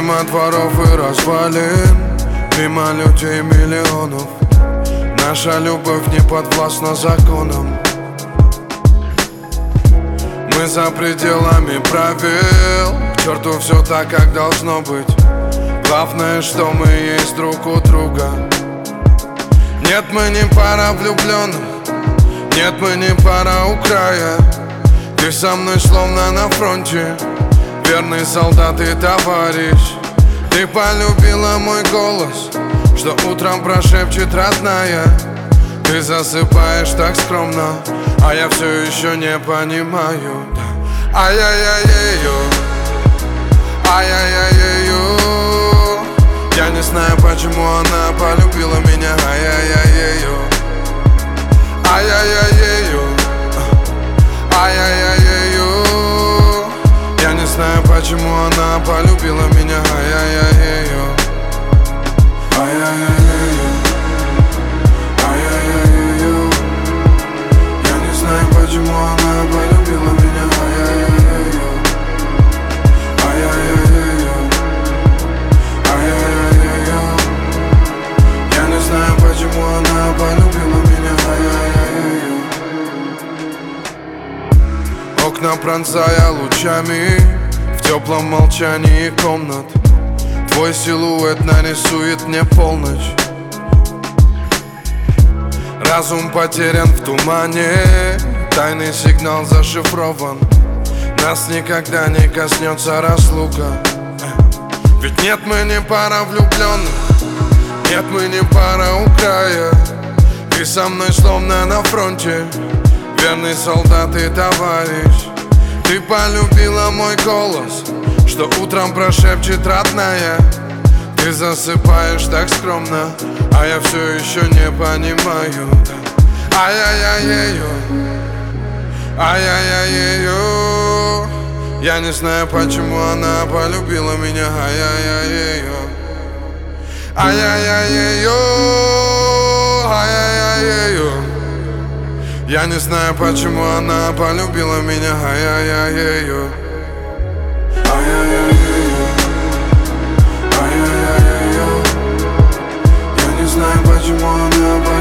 Мимо дворов и развалин, мимо людей миллионов. Наша любовь не подвластна законам. Мы за пределами правил, к черту все так, как должно быть. Главное, что мы есть друг у друга. Нет, мы не пара влюбленных, нет, мы не пара у края. Ты со мной словно на фронте, верный солдат и товарищ. Ты полюбила мой голос, что утром прошепчет родная. Ты засыпаешь так скромно, а я все еще не понимаю. Ай-яй-яй-яй-ю, ай-яй-яй-яй-ю. Я не знаю, почему она полюбила меня. Ай-яй-яй-яй-ю, ай-яй-яй-яй-ю, ай-яй-яй-яй-ю. Я не знаю, почему она полюбила меня. Ай-яй-яй-яй-ю, ай-яй-яй-яй-ю, ай-яй-яй-яй-ю. Я не знаю, почему она полюбила меня. Ай-яй-яй-яй-ю, ай-яй-яй-яй-ю, ай-яй-яй-яй-ю. Я не знаю, почему она полюбила меня. Ай-яй-яй-яй-ю. Окна пронзая лучами в теплом молчании комнат. Твой силуэт нарисует мне полночь. Разум потерян в тумане, тайный сигнал зашифрован. Нас никогда не коснется разлука. Ведь нет, мы не пара влюбленных, нет, мы не пара у края. Ты со мной словно на фронте, верный солдат и товарищ. Ты полюбила мой голос, что утром прошепчет родная. Ты засыпаешь так скромно, а я все еще не понимаю. Ай-яй-яй-яй-ю, ай-яй-яй-яй-ю. Я не знаю, почему она полюбила меня. Ай-яй-яй-яй-ю, ай-яй-яй-яй-ю, ай-яй-яй-яй-ю. Я не знаю, почему она полюбила меня. Ай-яй-яй-яй-ю, ай-яй-яй-яй-ю, ай-яй-яй-яй-ю. Я не знаю, почему она полюбила меня.